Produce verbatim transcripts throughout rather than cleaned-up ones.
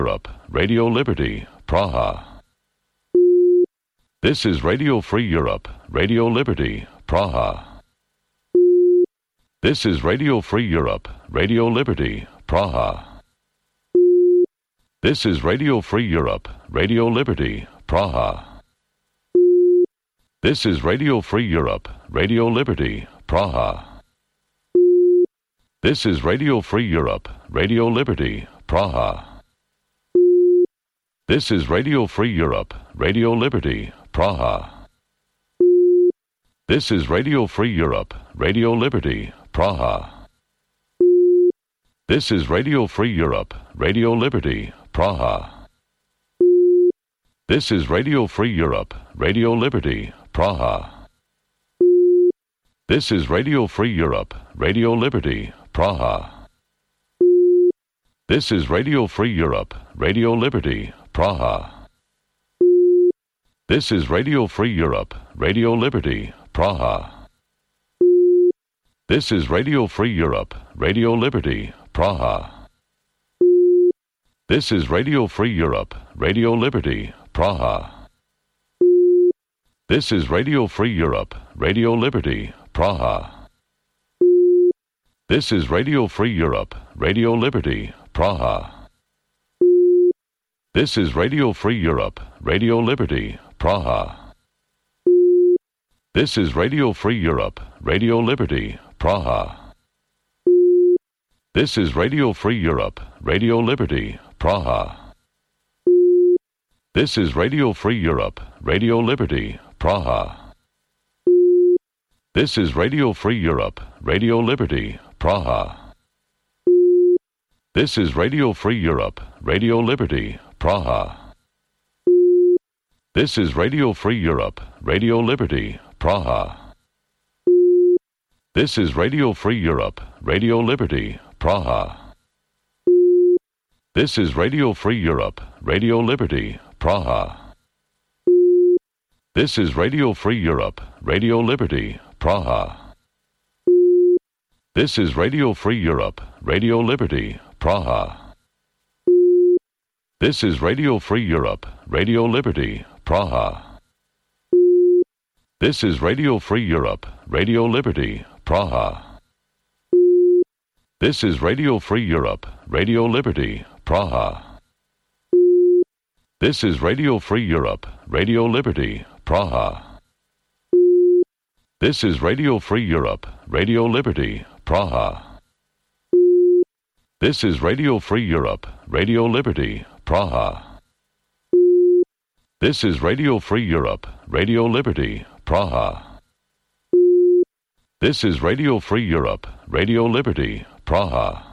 Europe, Radio Liberty, Praha. This is Radio Free Europe, Radio Liberty, Praha. This is Radio Free Europe, Radio Liberty, Praha. This is Radio Free Europe, Radio Liberty, Praha. This is Radio Free Europe, Radio Liberty, Praha. This is Radio Free Europe, Radio Liberty, Praha. This is Radio Free Europe, Radio Liberty, Praha. This is Radio Free Europe, Radio Liberty, Praha. This is Radio Free Europe, Radio Liberty, Praha. This is Radio Free Europe, Radio Liberty, Praha. This is Radio Free Europe, Radio Liberty, Praha. This is Radio Free Europe, Radio Liberty, Praha. This is Radio Free Europe, Radio Liberty, Praha. This is Radio Free Europe, Radio Liberty, Praha. This is Radio Free Europe, Radio Liberty, Praha. This is Radio Free Europe, Radio Liberty, Praha. This is Radio Free Europe, Radio Liberty, Praha. This is Radio Free Europe, Radio Liberty, Praha. This is Radio Free Europe, Radio Liberty, Praha. This is Radio Free Europe, Radio Liberty, Praha. This is Radio Free Europe, Radio Liberty, Praha. This is Radio Free Europe, Radio Liberty, Praha. This is Radio Free Europe, Radio Liberty, Praha. This is Radio Free Europe, Radio Liberty, Praha. This is Radio Free Europe, Radio Liberty, Praha. This is Radio Free Europe, Radio Liberty, Praha. This is Radio Free Europe, Radio Liberty, Praha. This is Radio Free Europe, Radio Liberty, Praha. This is Radio Free Europe, Radio Liberty, Praha. This is Radio Free Europe, Radio Liberty, Praha. This is Radio Free Europe, Radio Liberty, Praha. This is Radio Free Europe, Radio Liberty, Praha. This is Radio Free Europe, Radio Liberty, Praha. This is Radio Free Europe, Radio Liberty, Praha. This is Radio Free Europe, Radio Liberty, Praha. This is Radio Free Europe, Radio Liberty, Praha.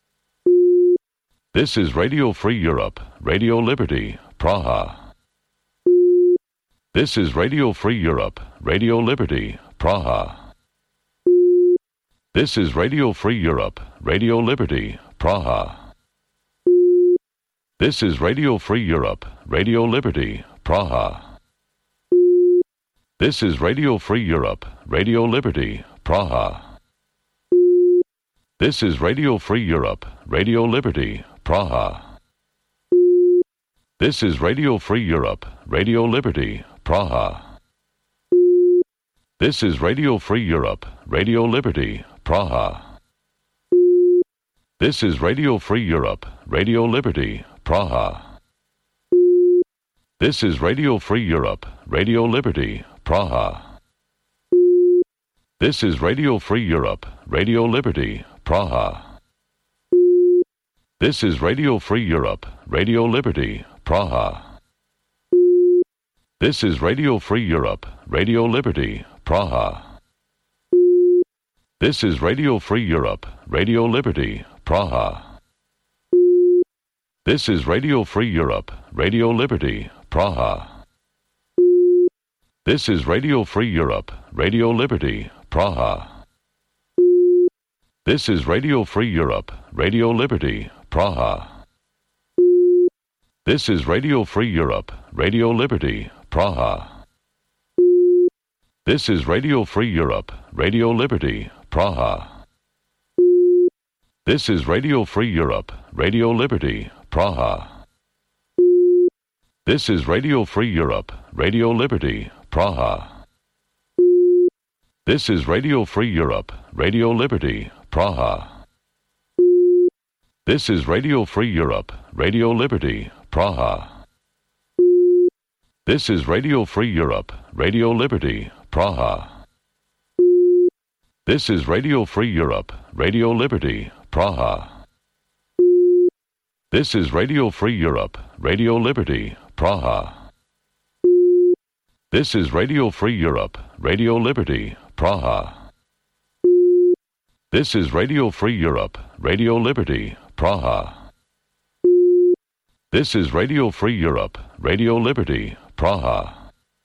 This is Radio Free Europe, Radio Liberty, Praha. This is Radio Free Europe, Radio Liberty, Praha. This is Radio Free Europe, Radio Liberty, Praha. This is Radio Free Europe, Radio Liberty, Praha. This is Radio Free Europe, Radio Liberty, Praha. This is Radio Free Europe, Radio Liberty, Praha. This is Radio Free Europe, Radio Liberty, Praha. This is Radio Free Europe, Radio Liberty, Praha. This is Radio Free Europe, Radio Liberty, Praha. This is Radio Free Europe, Radio Liberty, Praha. This is Radio Free Europe, Radio Liberty, Praha. This is Radio Free Europe, Radio Liberty, Praha. This is Radio Free Europe, Radio Liberty, Praha. This is Radio Free Europe, Radio Liberty, Praha. This is Radio Free Europe, Radio Liberty, Praha. This is Radio Free Europe, Radio Liberty, Praha. This is Radio Free Europe, Radio Liberty, Praha. This is Radio Free Europe, Radio Liberty, Praha. This is Radio Free Europe, Radio Liberty, Praha. This is Radio Free Europe, Radio Liberty, Praha. This is Radio Free Europe, Radio Liberty, Praha. This is Radio Free Europe, Radio Liberty, Praha. This is Radio Free Europe, Radio Liberty, Praha. This is Radio Free Europe, Radio Liberty, Praha. This is Radio Free Europe, Radio Liberty, Praha. This is Radio Free Europe, Radio Liberty, Praha. This is Radio Free Europe, Radio Liberty, Praha. This is Radio Free Europe, Radio Liberty, Praha. This is Radio Free Europe, Radio Liberty, Praha.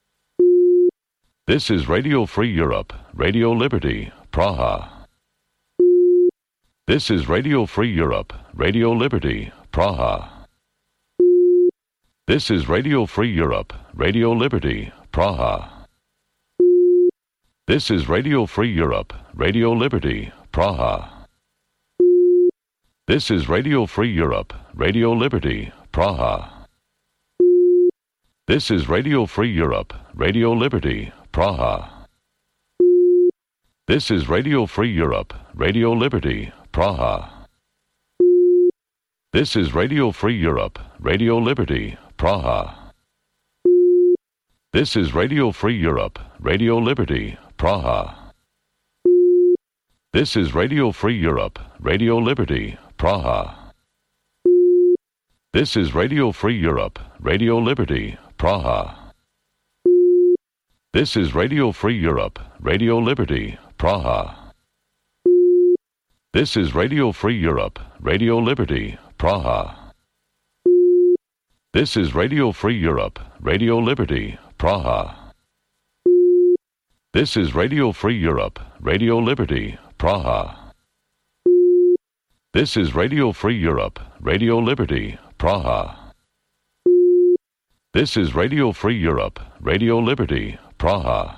This is Radio Free Europe, Radio Liberty, Praha. This is Radio Free Europe, Radio Liberty, Praha. This is Radio Free Europe, Radio Liberty, Praha. This is Radio Free Europe, Radio Liberty, Praha. This is Radio Free Europe, Radio Liberty, Praha. This is Radio Free Europe, Radio Liberty, Praha. This is Radio Free Europe, Radio Liberty, Praha. This is Radio Free Europe, Radio Liberty, Praha. This is Radio Free Europe, Radio Liberty, Praha. This is Radio Free Europe, Radio Liberty, Praha. This is Radio Free Europe, Radio Liberty, Praha. This is Radio Free Europe, Radio Liberty, Praha. This is Radio Free Europe, Radio Liberty, Praha. This is Radio Free Europe, Radio Liberty, Praha. This is Radio Free Europe, Radio Liberty, Praha. This is Radio Free Europe, Radio Liberty, Praha. This is Radio Free Europe, Radio Liberty, Praha.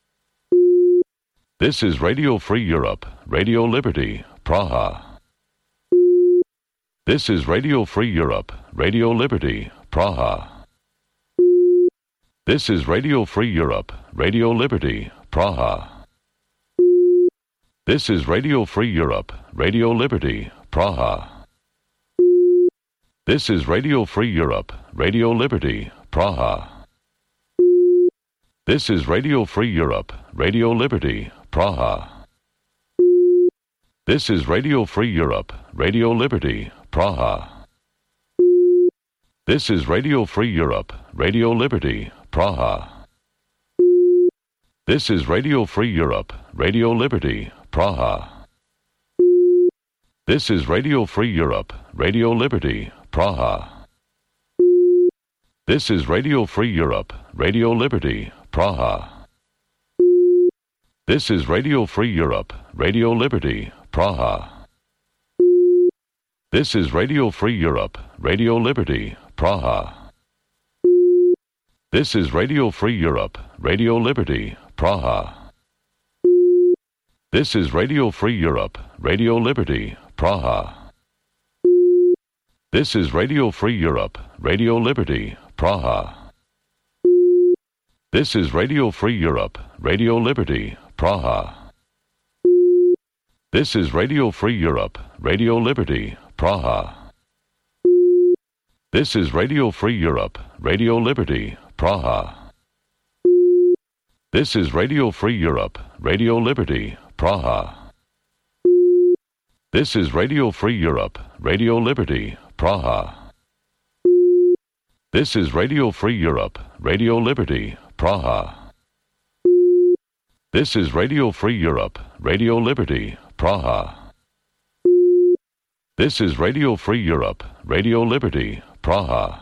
This is Radio Free Europe, Radio Liberty, Praha. This is Radio Free Europe, Radio Liberty, Praha. This is Radio Free Europe, Radio Liberty, Praha. This is Radio Free Europe, Radio Liberty, Praha. This is Radio Free Europe, Radio Liberty, Praha. This is Radio Free Europe, Radio Liberty, Praha. This is Radio Free Europe, Radio Liberty, Praha. This is Radio Free Europe, Radio Liberty, Praha. This is Radio Free Europe, Radio Liberty, Praha. This is Radio Free Europe, Radio Liberty, Praha. This is Radio Free Europe, Radio Liberty, Praha. This is Radio Free Europe, Radio Liberty, Praha. This is Radio Free Europe, Radio Liberty, Praha. This is Radio Free Europe, Radio Liberty, Praha. This is Radio Free Europe, Radio Liberty, Praha. This is Radio Free Europe, Radio Liberty, Praha. This is Radio Free Europe, Radio Liberty, Praha. This is Radio Free Europe, Radio Liberty, Praha. This is Radio Free Europe, Radio Liberty, Praha. This is Radio Free Europe, Radio Liberty, Praha. This is Radio Free Europe, Radio Liberty, Praha. This is Radio Free Europe, Radio Liberty, Praha. This is Radio Free Europe, Radio Liberty, Praha. This is Radio Free Europe, Radio Liberty, Praha.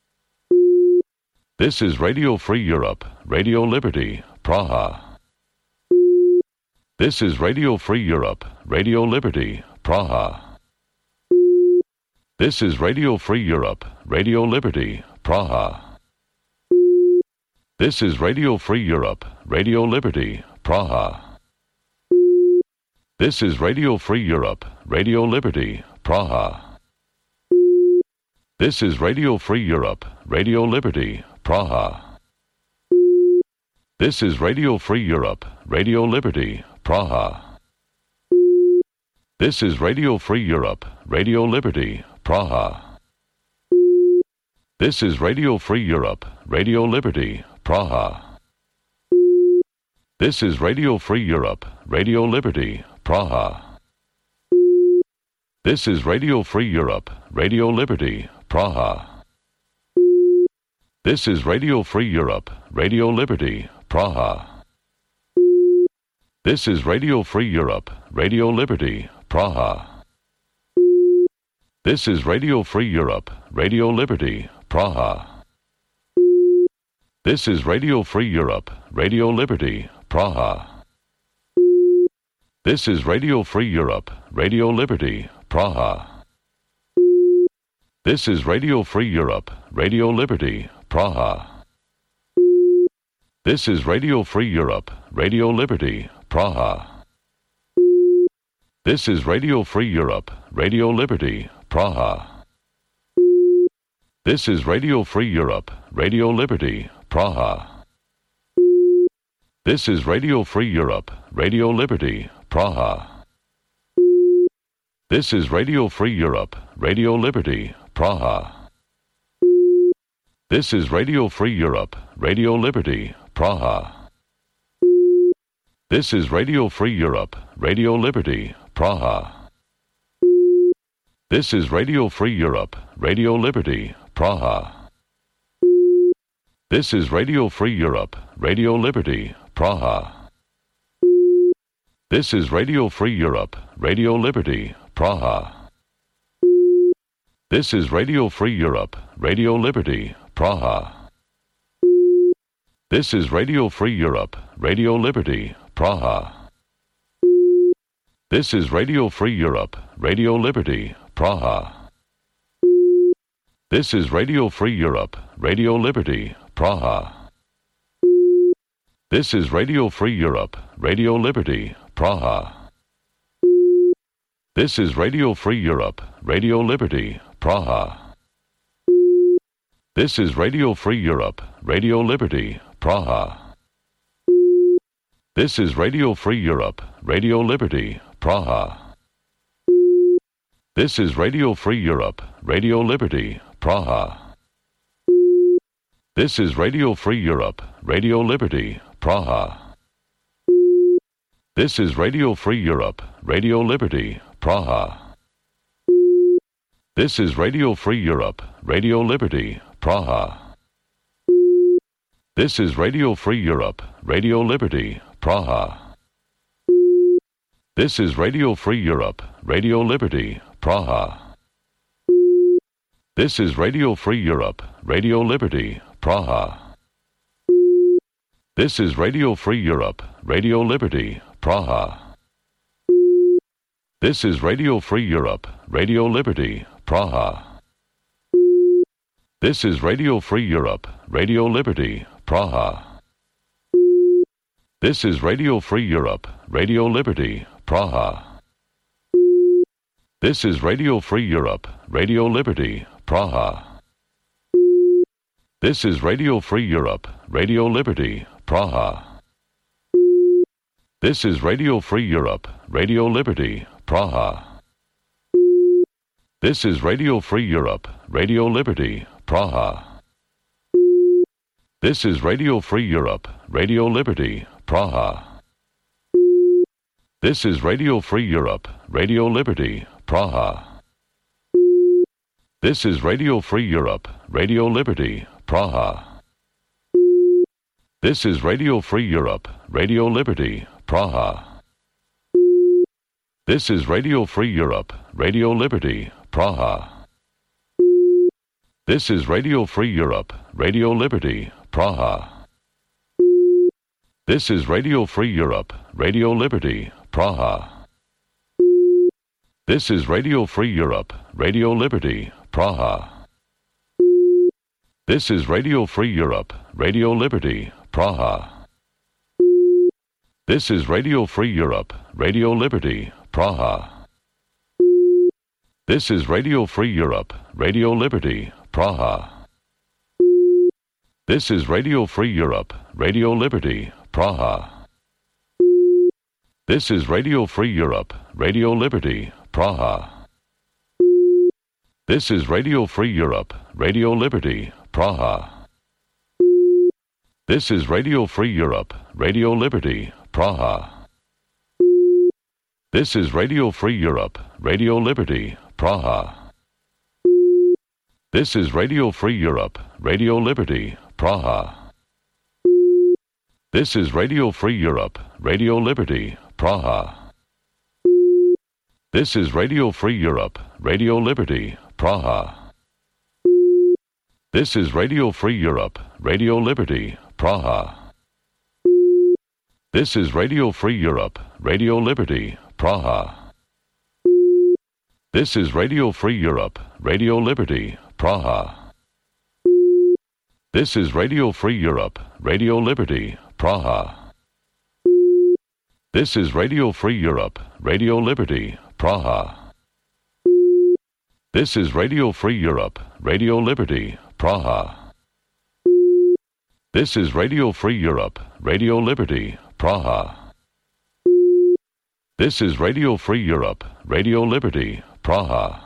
This is Radio Free Europe, Radio Liberty, Praha. This is Radio Free Europe, Radio Liberty, Praha. This is Radio Free Europe, Radio Liberty, Praha. This is Radio Free Europe, Radio Liberty, Praha. This is Radio Free Europe, Radio Liberty, Praha. This is Radio Free Europe, Radio Liberty, Praha. This is Radio Free Europe, Radio Liberty, Praha. This is Radio Free Europe, Radio Liberty, Praha. This is Radio Free Europe, Radio Liberty, Praha. This is Radio Free Europe, Radio Liberty, Praha. This is Radio Free Europe, Radio Liberty, Praha. This is Radio Free Europe, Radio Liberty, Praha. This is Radio Free Europe, Radio Liberty, Praha. This is Radio Free Europe, Radio Liberty, Praha. This is Radio Free Europe, Radio Liberty, Praha. This is Radio Free Europe, Radio Liberty, Praha. This is Radio Free Europe, Radio Liberty, Praha. This is Radio Free Europe, Radio Liberty, Praha. This is Radio Free Europe, Radio Liberty, Praha. This is Radio Free Europe, Radio Liberty, Praha. This is Radio Free Europe, Radio Liberty, Praha. This is Radio Free Europe, Radio Liberty, Praha. This is Radio Free Europe, Radio Liberty, Praha. This is Radio Free Europe, Radio Liberty, Praha. This is Radio Free Europe, Radio Liberty, Praha. This is Radio Free Europe, Radio Liberty, Praha. This is Radio Free Europe, Radio Liberty, Praha. This is Radio Free Europe, Radio Liberty, Praha. This is Radio Free Europe, Radio Liberty, Praha. This is Radio Free Europe, Radio Liberty, Praha. This is Radio Free Europe, Radio Liberty, Praha. This is Radio Free Europe, Radio Liberty, Praha. This is Radio Free Europe, Radio Liberty, Praha. This is Radio Free Europe, Radio Liberty, Praha. This is Radio Free Europe, Radio Liberty, Praha. This is Radio Free Europe, Radio Liberty, Praha. This is Radio Free Europe, Radio Liberty, Praha. This is Radio Free Europe, Radio Liberty, Praha. This is Radio Free Europe, Radio Liberty, Praha. This is Radio Free Europe, Radio Liberty, Praha. This is Radio Free Europe, Radio Liberty, Praha. This is Radio Free Europe, Radio Liberty, Praha. This is Radio Free Europe, Radio Liberty, Praha. This is Radio Free Europe, Radio Liberty, Praha. This is Radio Free Europe, Radio Liberty, Praha. This is Radio Free Europe, Radio Liberty, Praha. This is Radio Free Europe, Radio Liberty, Praha. This is Radio Free Europe, Radio Liberty, Praha. This is Radio Free Europe, Radio Liberty, Praha. This is Radio Free Europe, Radio Liberty, Praha. This is Radio Free Europe, Radio Liberty, Praha. This is Radio Free Europe, Radio Liberty, Praha. This is Radio Free Europe, Radio Liberty, Praha. This is Radio Free Europe, Radio Liberty, Praha. This is Radio Free Europe, Radio Liberty, Praha. This is Radio Free Europe, Radio Liberty, Praha. This is Radio Free Europe, Radio Liberty, Praha. This is Radio Free Europe, Radio Liberty, Praha. This is Radio Free Europe, Radio Liberty, Praha. This is Radio Free Europe, Radio Liberty, Praha. This is Radio Free Europe, Radio Liberty, Praha. This is Radio Free Europe, Radio Liberty, Praha. This is Radio Free Europe, Radio Liberty, Praha. This is Radio Free Europe, Radio Liberty, Praha. This is Radio Free Europe, Radio Liberty, Praha. This is Radio Free Europe, Radio Liberty, Praha. This is Radio Free Europe, Radio Liberty, Praha. This is Radio Free Europe, Radio Liberty, Praha. This is Radio Free Europe, Radio Liberty, Praha. This is Radio Free Europe, Radio Liberty, Praha. This is Radio Free Europe, Radio Liberty, Praha. This is Radio Free Europe, Radio Liberty, Praha. This is Radio Free Europe, Radio Liberty, Praha. This is Radio Free Europe, Radio Liberty, Praha. This is Radio Free Europe, Radio Liberty, Praha. This is Radio Free Europe, Radio Liberty, Praha. This is Radio Free Europe, Radio Liberty, Praha.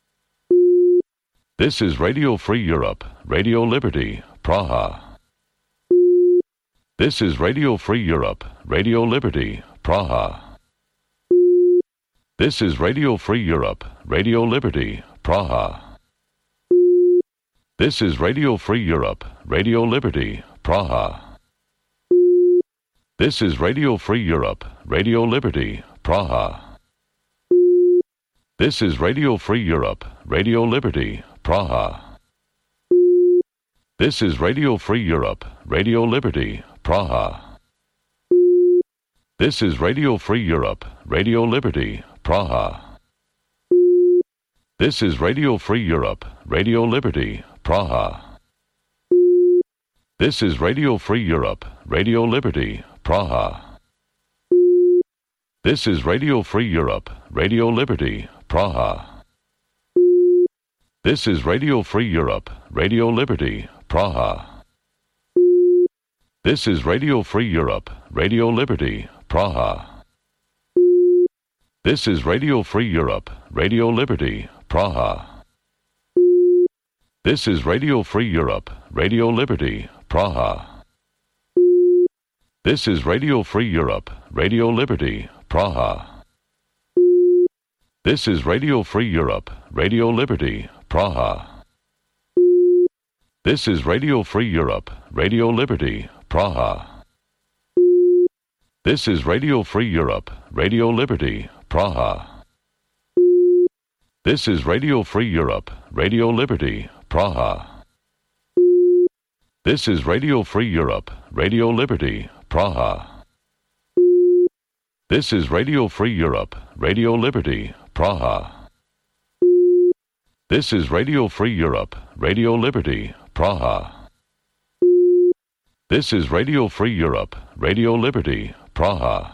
This is Radio Free Europe, Radio Liberty, Praha. This is Radio Free Europe, Radio Liberty, Praha. This is Radio Free Europe, Radio Liberty, Praha. This is Radio Free Europe, Radio Liberty, Praha. This is Radio Free Europe, Radio Liberty, Praha. This is Radio Free Europe, Radio Liberty, Praha. This is Radio Free Europe, Radio Liberty, Praha. This is Radio Free Europe, Radio Liberty, Praha. This is Radio Free Europe, Radio Liberty, Praha. This is Radio Free Europe, Radio Liberty, Praha. This is Radio Free Europe, Radio Liberty, Praha. This is Radio Free Europe, Radio Liberty, Praha. This is Radio Free Europe, Radio Liberty, Praha. This is Radio Free Europe, Radio Liberty, Praha. This is Radio Free Europe, Radio Liberty, Praha. This is Radio Free Europe, Radio Liberty, Praha. This is Radio Free Europe, Radio Liberty, Praha. This is Radio Free Europe, Radio Liberty, Praha. This is Radio Free Europe, Radio Liberty, Praha. This is Radio Free Europe, Radio Liberty, Praha. This is Radio Free Europe, Radio Liberty, Praha. This is Radio Free Europe, Radio Liberty, Praha. This is Radio Free Europe, Radio Liberty, Praha. This is Radio Free Europe, Radio Liberty, Praha.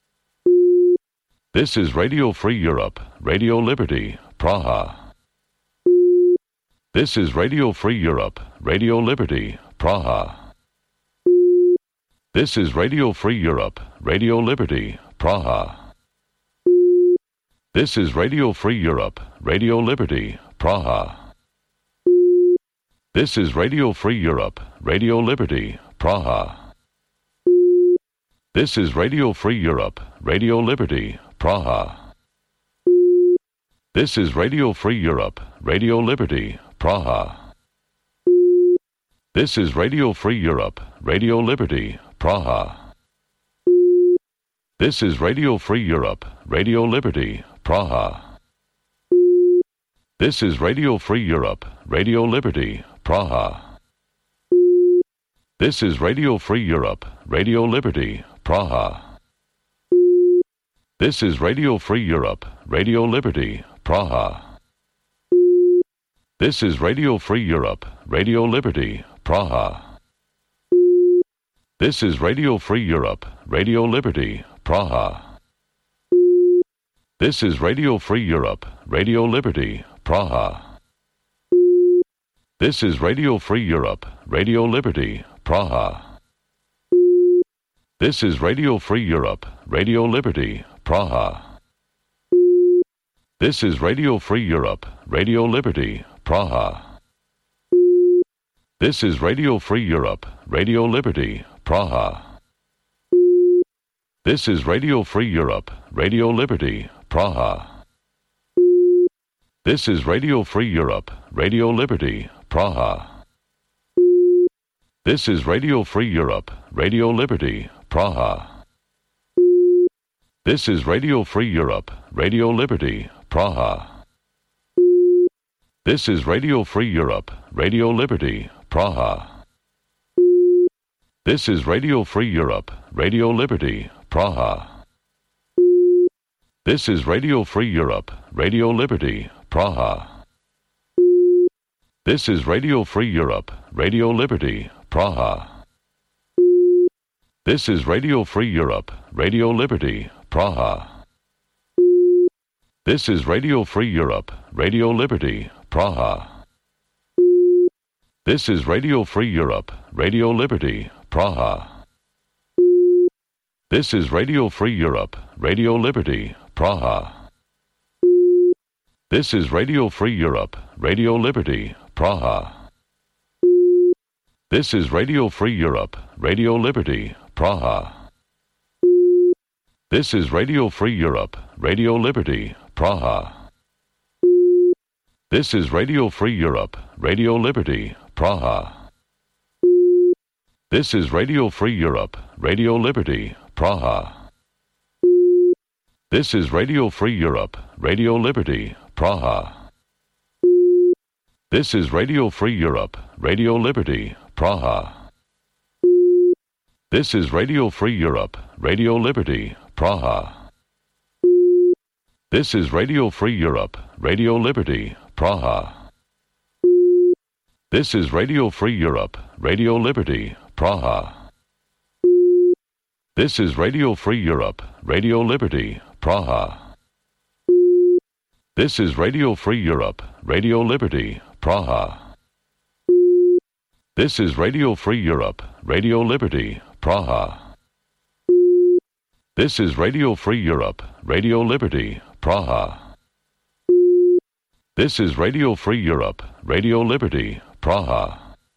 This is Radio Free Europe, Radio Liberty, Praha. This is Radio Free Europe, Radio Liberty, Praha. This is Radio Free Europe, Radio Liberty, Praha. This is Radio Free Europe, Radio Liberty, Praha. This is Radio Free Europe, Radio Liberty, Praha. This is Radio Free Europe, Radio Liberty, Praha. This is Radio Free Europe, Radio Liberty, Praha. This is Radio Free Europe, Radio Liberty, Praha. This is Radio Free Europe, Radio Liberty, Praha. This is Radio Free Europe, Radio Liberty, Praha. This is Radio Free Europe, Radio Liberty, Praha. This is Radio Free Europe, Radio Liberty, Praha. This is Radio Free Europe, Radio Liberty, Praha. This is Radio Free Europe, Radio Liberty, Praha. This is Radio Free Europe, Radio Liberty, Praha. This is Radio Free Europe, Radio Liberty, Praha. This is Radio Free Europe, Radio Liberty, Praha. This is Radio Free Europe, Radio Liberty, Praha. This is Radio Free Europe, Radio Liberty, Praha. This is Radio Free Europe, Radio Liberty, Praha. This is Radio Free Europe, Radio Liberty, Praha. This is Radio Free Europe, Radio Liberty, Praha. This is Radio Free Europe, Radio Liberty, Praha. This is Radio Free Europe, Radio Liberty, Praha. This is Radio Free Europe, Radio Liberty, Praha. This is Radio Free Europe, Radio Liberty, Praha. This is Radio Free Europe, Radio Liberty, Praha. This is Radio Free Europe, Radio Liberty, Praha. This is Radio Free Europe, Radio Liberty, Praha. This is Radio Free Europe, Radio Liberty, Praha. This is Radio Free Europe, Radio Liberty, Praha. This is Radio Free Europe, Radio Liberty, Praha. This is Radio Free Europe, Radio Liberty, Praha. This is Radio Free Europe, Radio Liberty, Praha. This is Radio Free Europe, Radio Liberty, Praha. This is Radio Free Europe, Radio Liberty, Praha. This is Radio Free Europe, Radio Liberty, Praha. This is Radio Free Europe, Radio Liberty, Praha. This is Radio Free Europe, Radio Liberty, Praha. This is Radio Free Europe, Radio Liberty, Praha. This is Radio Free Europe, Radio Liberty, Praha. This is Radio Free Europe, Radio Liberty, Praha. This is Radio Free Europe, Radio Liberty, Praha. This is Radio Free Europe, Radio Liberty, Praha. This is Radio Free Europe, Radio Liberty, Praha. This is Radio Free Europe, Radio Liberty, Praha.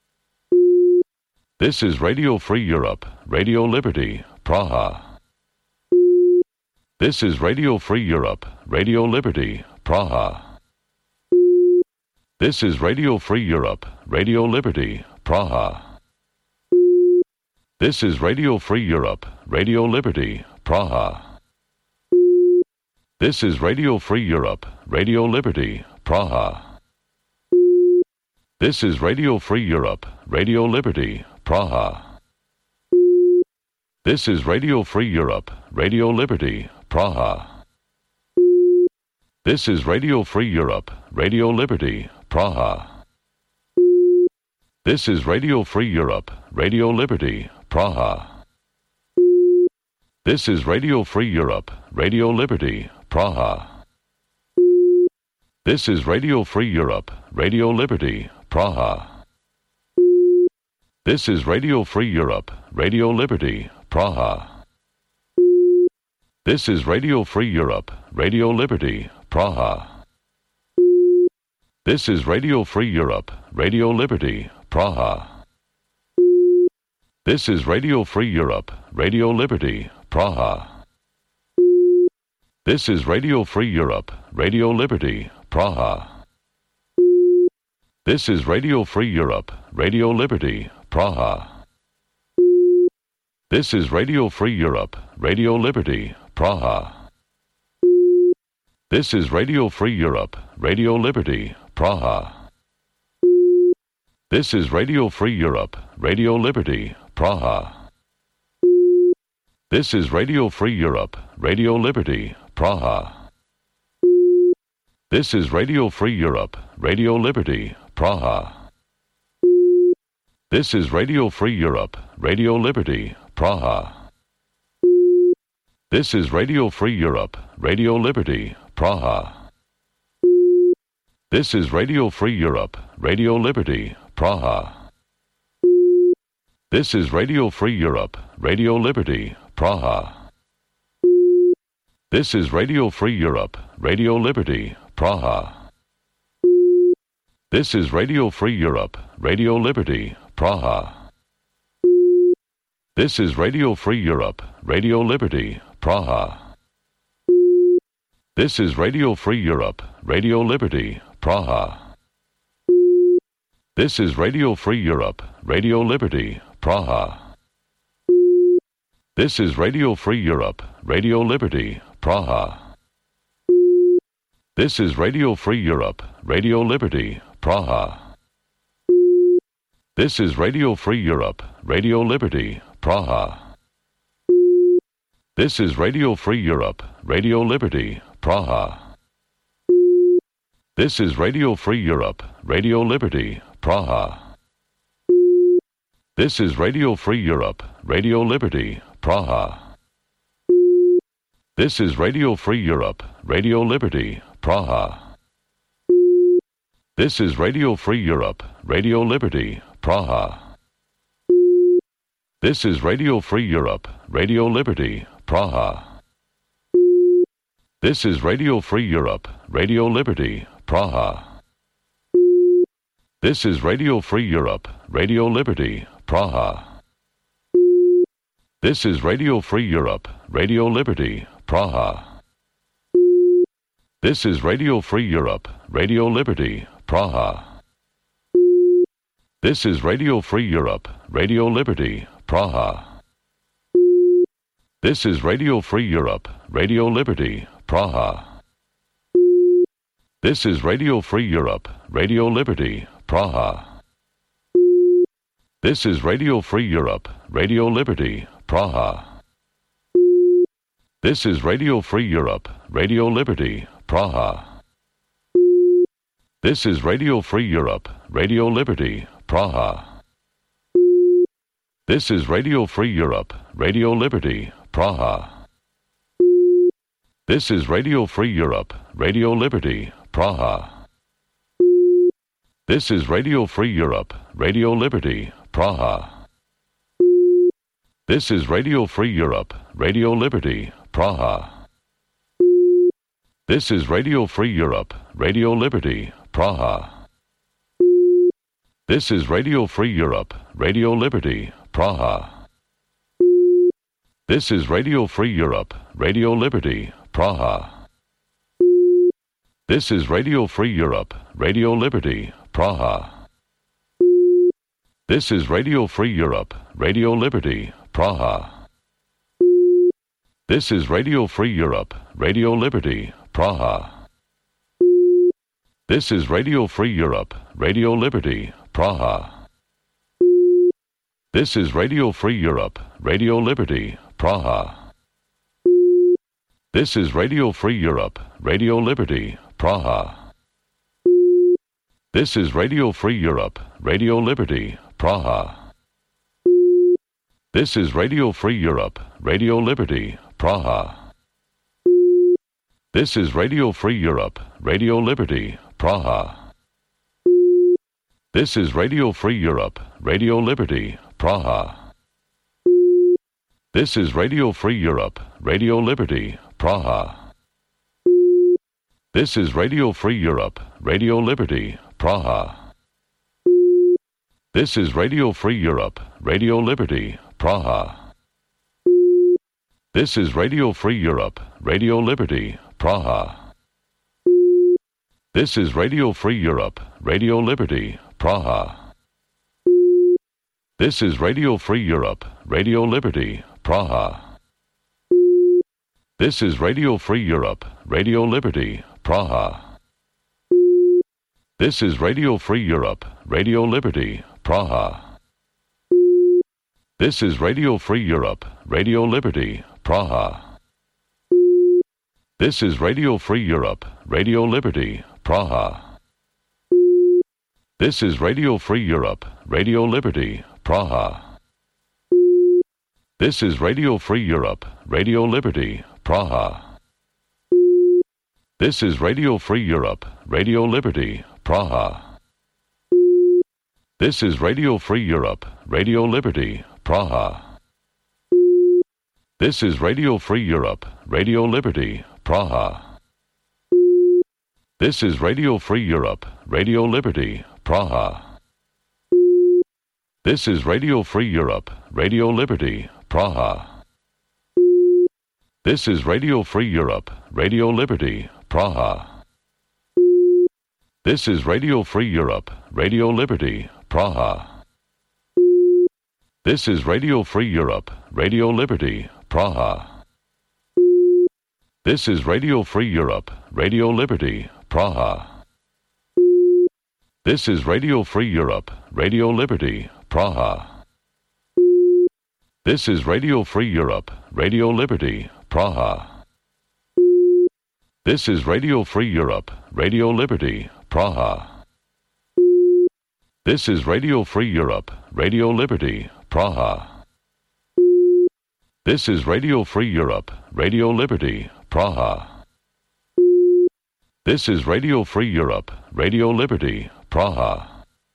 This is Radio Free Europe, Radio Liberty, Praha. This is Radio Free Europe, Radio Liberty, Praha. This is Radio Free Europe, Radio Liberty, Praha. This is Radio Free Europe, Radio Liberty, Praha. This is Radio Free Europe, Radio Liberty, Praha. This is Radio Free Europe, Radio Liberty, Praha. This is Radio Free Europe, Radio Liberty, Praha. This is Radio Free Europe, Radio Liberty, Praha. This is Radio Free Europe, Radio Liberty, Praha. This is Radio Free Europe, Radio Liberty, Praha. This is Radio Free Europe, Radio Liberty, Praha. This is Radio Free Europe, Radio Liberty, Praha. This is Radio Free Europe, Radio Liberty, Praha. This is Radio Free Europe, Radio Liberty, Praha. This is Radio Free Europe, Radio Liberty, Praha. This is Radio Free Europe, Radio Liberty, Praha. This is Radio Free Europe, Radio Liberty, Praha. This is Radio Free Europe, Radio Liberty, Praha. This is Radio Free Europe, Radio Liberty, Praha. This is Radio Free Europe, Radio Liberty, Praha. This is Radio Free Europe, Radio Liberty, Praha. This is Radio Free Europe, Radio Liberty, Praha. This is Radio Free Europe, Radio Liberty, Praha. This is Radio Free Europe, Radio Liberty, Praha. This is Radio Free Europe, Radio Liberty, Praha. This is Radio Free Europe, Radio Liberty, Praha. This is Radio Free Europe, Radio Liberty, Praha. This is Radio Free Europe, Radio Liberty, Praha. This is Radio Free Europe, Radio Liberty, Praha. This is Radio Free Europe, Radio Liberty, Praha. This is Radio Free Europe, Radio Liberty, Praha. This is Radio Free Europe, Radio Liberty, Praha. This is Radio Free Europe, Radio Liberty, Praha. This is Radio Free Europe, Radio Liberty, Praha. This is Radio Free Europe, Radio Liberty, Praha. This is Radio Free Europe, Radio Liberty, Praha. This is Radio Free Europe, Radio Liberty, Praha. This is Radio Free Europe, Radio Liberty, Praha. This is Radio Free Europe, Radio Liberty, Praha. This is Radio Free Europe, Radio Liberty, Praha. This is Radio Free Europe, Radio Liberty, Praha. This is Radio Free Europe, Radio Liberty, Praha. This is Radio Free Europe, Radio Liberty, Praha. This is Radio Free Europe, Radio Liberty, Praha. This is Radio Free Europe, Radio Liberty, Praha. This is Radio Free Europe, Radio Liberty, Praha. This is Radio Free Europe, Radio Liberty, Praha. This is Radio Free Europe, Radio Liberty, Praha. This is Radio Free Europe, Radio Liberty, Praha. This is Radio Free Europe, Radio Liberty, Praha. This is Radio Free Europe, Radio Liberty, Praha. This is Radio Free Europe, Radio Liberty, Praha. This is Radio Free Europe, Radio Liberty, Praha. This is Radio Free Europe, Radio Liberty, Praha. This is Radio Free Europe, Radio Liberty, Praha. This is Radio Free Europe, Radio Liberty, Praha. This is Radio Free Europe, Radio Liberty, Praha. This is Radio Free Europe, Radio Liberty, Praha. This is Radio Free Europe, Radio Liberty, Praha. This is Radio Free Europe, Radio Liberty, Praha. This is Radio Free Europe, Radio Liberty, Praha. This is Radio Free Europe, Radio Liberty, Praha. This is Radio Free Europe, Radio Liberty, Praha. This is Radio Free Europe, Radio Liberty, Praha. This is Radio Free Europe, Radio Liberty, Praha. This is Radio Free Europe, Radio Liberty, Praha. This is Radio Free Europe, Radio Liberty, Praha. This is Radio Free Europe, Radio Liberty, Praha. This is Radio Free Europe, Radio Liberty, Praha. This is Radio Free Europe, Radio Liberty, Praha. This is Radio Free Europe, Radio Liberty, Praha. This is Radio Free Europe, Radio Liberty, Praha. This is Radio Free Europe, Radio Liberty, Praha. This is Radio Free Europe, Radio Liberty, Praha. This is Radio Free Europe, Radio Liberty, Praha. This is Radio Free Europe, Radio Liberty, Praha. This is Radio Free Europe, Radio Liberty, Praha. This is Radio Free Europe, Radio Liberty, Praha. This is Radio Free Europe, Radio Liberty, Praha. This is Radio Free Europe, Radio Liberty, Praha. This is Radio Free Europe, Radio Liberty, Praha. This is Radio Free Europe, Radio Liberty, Praha. This is Radio Free Europe, Radio Liberty, Praha. This is Radio Free Europe, Radio Liberty, Praha. This is Radio Free Europe, Radio Liberty, Praha. This is Radio Free Europe, Radio Liberty, Praha. This is Radio Free Europe, Radio Liberty, Praha. This is Radio Free Europe, Radio Liberty, Praha. This is Radio Free Europe, Radio Liberty, Praha. This is Radio Free Europe, Radio Liberty, Praha. This is Radio Free Europe, Radio Liberty, Praha. This is Radio Free Europe, Radio Liberty, Praha. This is Radio Free Europe, Radio Liberty, Praha. This is Radio Free Europe, Radio Liberty, Praha.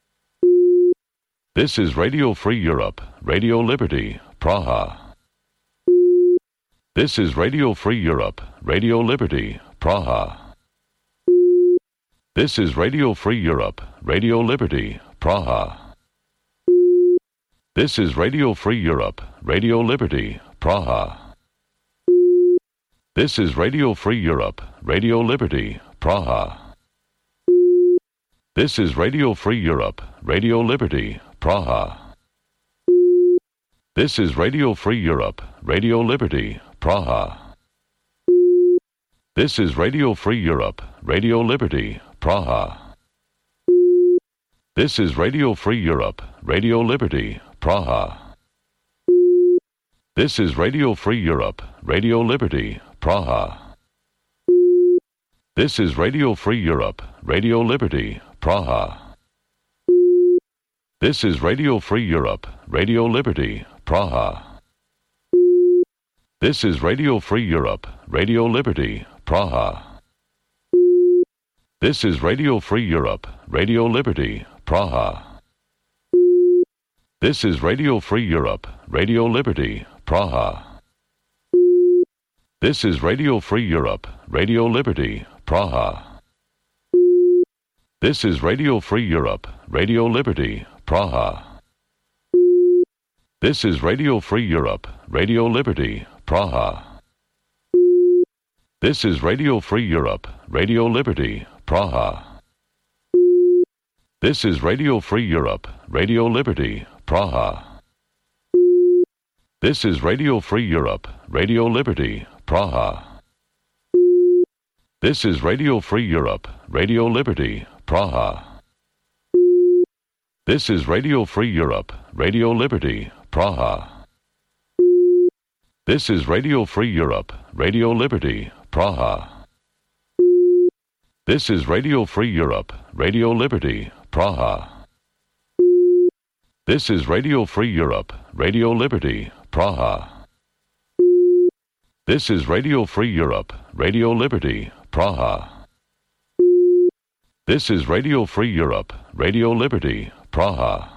This is Radio Free Europe, Radio Liberty, Praha. This is Radio Free Europe, Radio Liberty, Praha. This is Radio Free Europe, Radio Liberty, Praha. This is Radio Free Europe, Radio Liberty, Praha. This is Radio Free Europe, Radio Liberty, Praha. This is Radio Free Europe, Radio Liberty, Praha. This is Radio Free Europe, Radio Liberty, Praha. This is Radio Free Europe, Radio Liberty, Praha. This is Radio Free Europe, Radio Liberty, Praha. This is Radio Free Europe, Radio Liberty, Praha. This is Radio Free Europe, Radio Liberty, Praha. This is Radio Free Europe, Radio Liberty, Praha. This is Radio Free Europe, Radio Liberty, Praha. This is Radio Free Europe, Radio Liberty, Praha. This is Radio Free Europe, Radio Liberty, Praha. This is Radio Free Europe, Radio Liberty, Praha. This is Radio Free Europe, Radio Liberty, Praha. This is Radio Free Europe, Radio Liberty, Praha. This is Radio Free Europe, Radio Liberty, Praha. This is Radio Free Europe, Radio Liberty, Praha. This is Radio Free Europe, Radio Liberty, Praha. This is Radio Free Europe, Radio Liberty, Praha. This is Radio Free Europe, Radio Liberty, Praha. This is Radio Free Europe, Radio Liberty, Praha. This is Radio Free Europe, Radio Liberty, Praha. This is Radio Free Europe, Radio Liberty, Praha. This is Radio Free Europe, Radio Liberty, Praha. This is Radio Free Europe, Radio Liberty, Praha.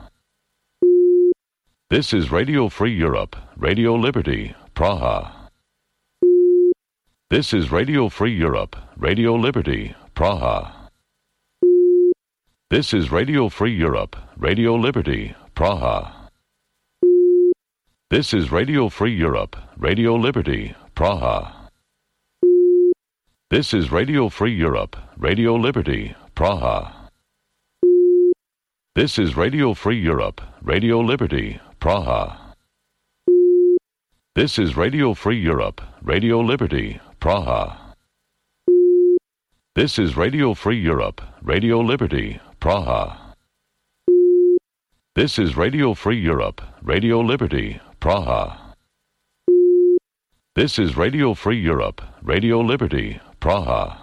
This is Radio Free Europe, Radio Liberty, Praha. This is Radio Free Europe, Radio Liberty, Praha. This is Radio Free Europe, Radio Liberty, Praha. This is Radio Free Europe, Radio Liberty, Praha. This is Radio Free Europe, Radio Liberty, Praha. This is Radio Free Europe, Radio Liberty, Praha. This is Radio Free Europe, Radio Liberty, Praha. This is Radio Free Europe, Radio Liberty, Praha. This is Radio Free Europe, Radio Liberty, Praha. This is Radio Free Europe, Radio Liberty, Praha.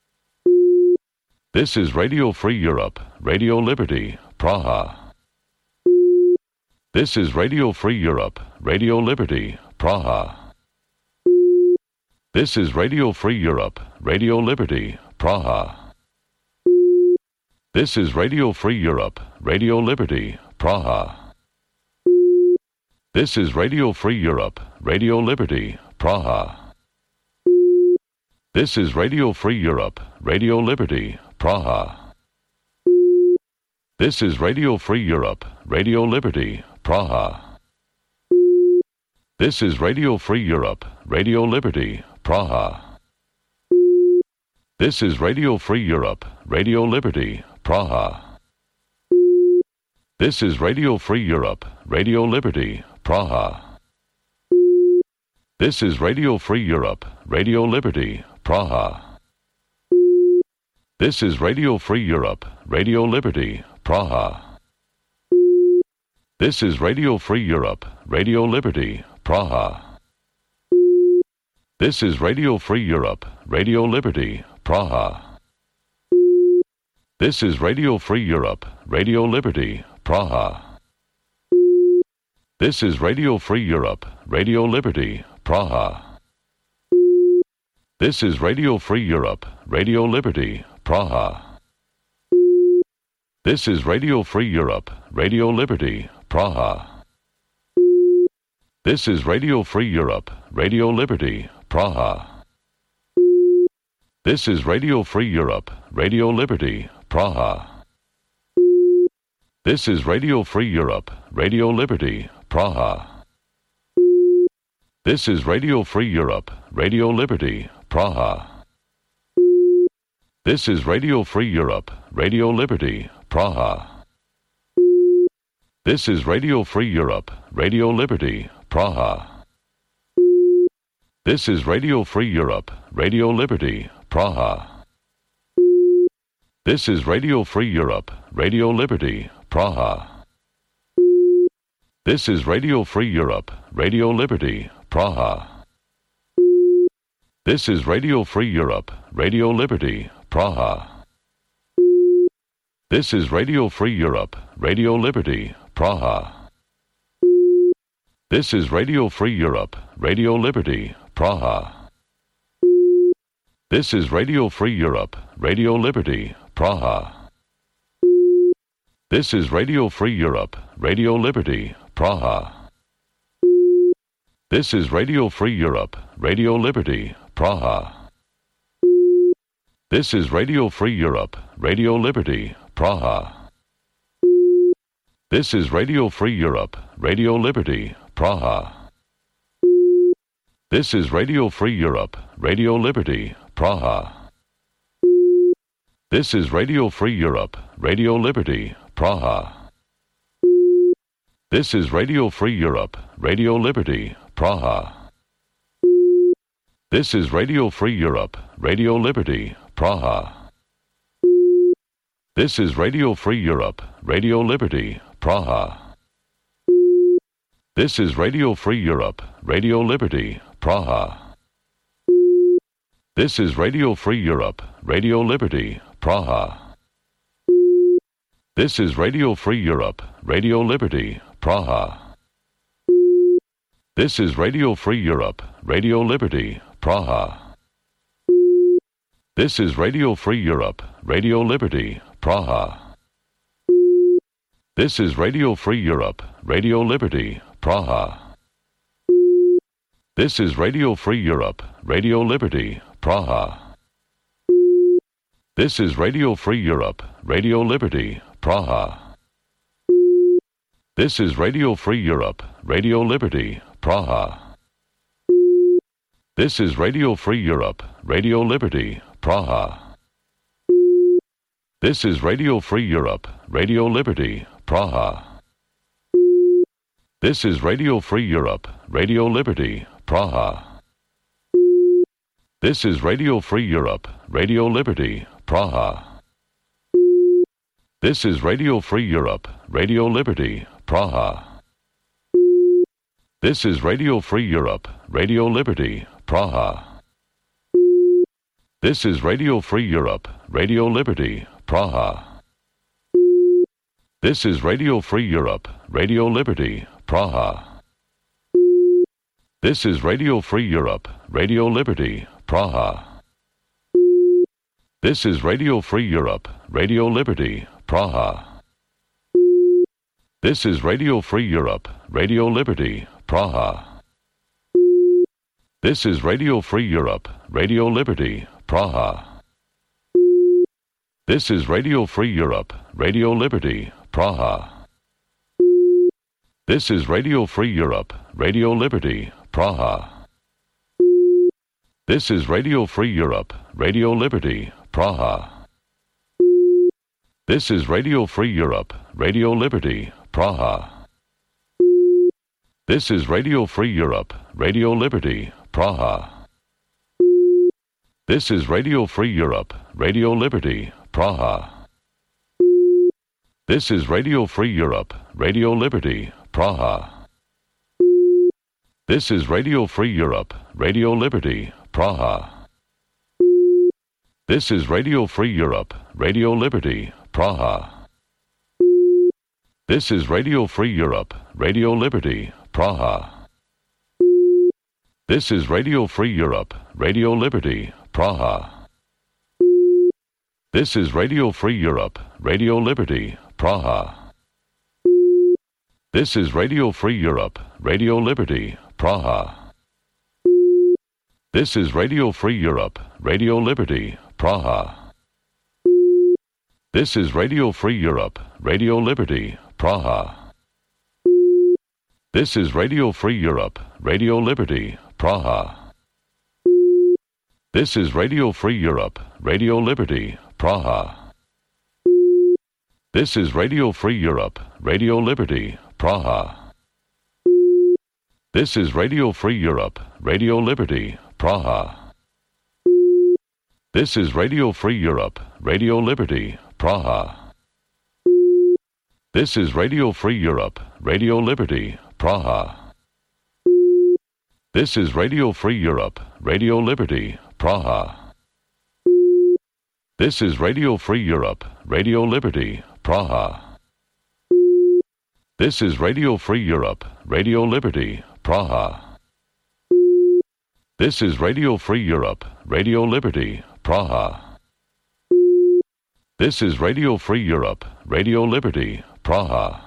This is Radio Free Europe, Radio Liberty, Praha. This is Radio Free Europe, Radio Liberty, Praha. This is Radio Free Europe, Radio Liberty, Praha. This is Radio Free Europe, Radio Liberty, Praha. This is Radio Free Europe, Radio Liberty, Praha. This is Radio Free Europe, Radio Liberty, Praha. This is Radio Free Europe, Radio Liberty, Praha. This is Radio Free Europe, Radio Liberty, Praha. This is Radio Free Europe, Radio Liberty, Praha. This is Radio Free Europe, Radio Liberty, Praha. This is Radio Free Europe, Radio Liberty, Praha. This is Radio Free Europe, Radio Liberty, Praha. This is Radio Free Europe, Radio Liberty, Praha. This is Radio Free Europe, Radio Liberty, Praha. This is Radio Free Europe, Radio Liberty, Praha. This is Radio Free Europe, Radio Liberty, Praha. This is Radio Free Europe, Radio Liberty, Praha. This is Radio Free Europe, Radio Liberty, Praha. This is Radio Free Europe, Radio Liberty, Praha. This is Radio Free Europe, Radio Liberty, Praha. This is Radio Free Europe, Radio Liberty, Praha. This is Radio Free Europe, Radio Liberty, Praha. This is Radio Free Europe, Radio Liberty, Praha. This is Radio Free Europe, Radio Liberty, Praha. This is Radio Free Europe, Radio Liberty, Praha. This is Radio Free Europe, Radio Liberty, Praha. This is Radio Free Europe, Radio Liberty, Praha. This is Radio Free Europe, Radio Liberty, Praha. This is Radio Free Europe, Radio Liberty, Praha. This is Radio Free Europe, Radio Liberty, Praha. This is Radio Free Europe, Radio Liberty, Praha. This is Radio Free Europe, Radio Liberty, Praha. This is Radio Free Europe, Radio Liberty, Praha. This is Radio Free Europe, Radio Liberty, Praha. This is Radio Free Europe, Radio Liberty, Praha. This is Radio Free Europe, Radio Liberty, Praha. This is Radio Free Europe, Radio Liberty, Praha. This is Radio Free Europe, Radio Liberty, Praha. This is Radio Free Europe, Radio Liberty, Praha. This is Radio Free Europe, Radio Liberty, Praha. This is Radio Free Europe, Radio Liberty, Praha. This is Radio Free Europe, Radio Liberty, Praha. This is Radio Free Europe, Radio Liberty, Praha. This is Radio Free Europe, Radio Liberty, Praha. This is Radio Free Europe, Radio Liberty, Praha. This is Radio Free Europe, Radio Liberty, Praha. This is Radio Free Europe, Radio Liberty, Praha. This is Radio Free Europe, Radio Liberty, Praha. This is Radio Free Europe, Radio Liberty, Praha. This is Radio Free Europe, Radio Liberty, Praha. This is Radio Free Europe, Radio Liberty, Praha. This is Radio Free Europe, Radio Liberty, Praha. This is Radio Free Europe, Radio Liberty, Praha. This is Radio Free Europe, Radio Liberty, Praha. This is Radio Free Europe, Radio Liberty, Praha. This is Radio Free Europe, Radio Liberty, Praha. This is Radio Free Europe, Radio Liberty, Praha. This is Radio Free Europe, Radio Liberty, Praha. This is Radio Free Europe, Radio Liberty, Praha. This is Radio Free Europe, Radio Liberty, Praha. This is Radio Free Europe, Radio Liberty, Praha. This is Radio Free Europe, Radio Liberty, Praha. This is Radio Free Europe, Radio Liberty, Praha. This is Radio Free Europe, Radio Liberty, Praha. This is Radio Free Europe, Radio Liberty, Praha. This is Radio Free Europe, Radio Liberty, Praha. This is Radio Free Europe, Radio Liberty, Praha. This is Radio Free Europe, Radio Liberty, Praha. This is Radio Free Europe, Radio Liberty, Praha. This is Radio Free Europe, Radio Liberty, Praha. This is Radio Free Europe, Radio Liberty, Praha. This is Radio Free Europe, Radio Liberty, Praha. This is Radio Free Europe, Radio Liberty, Praha. This is Radio Free Europe, Radio Liberty, Praha. This is Radio Free Europe, Radio Liberty, Praha. This is Radio Free Europe, Radio Liberty, Praha. This is Radio Free Europe, Radio Liberty, Praha. This is Radio Free Europe, Radio Liberty, Praha. This is Radio Free Europe, Radio Liberty, Praha. This is Radio Free Europe, Radio Liberty, Praha. This is Radio Free Europe, Radio Liberty, Praha. This is Radio Free Europe, Radio Liberty, Praha. This is Radio Free Europe, Radio Liberty, Praha. This is Radio Free Europe, Radio Liberty, Praha. This is Radio Free Europe, Radio Liberty, Praha. This is Radio Free Europe, Radio Liberty, Praha. This is Radio Free Europe, Radio Liberty, Praha.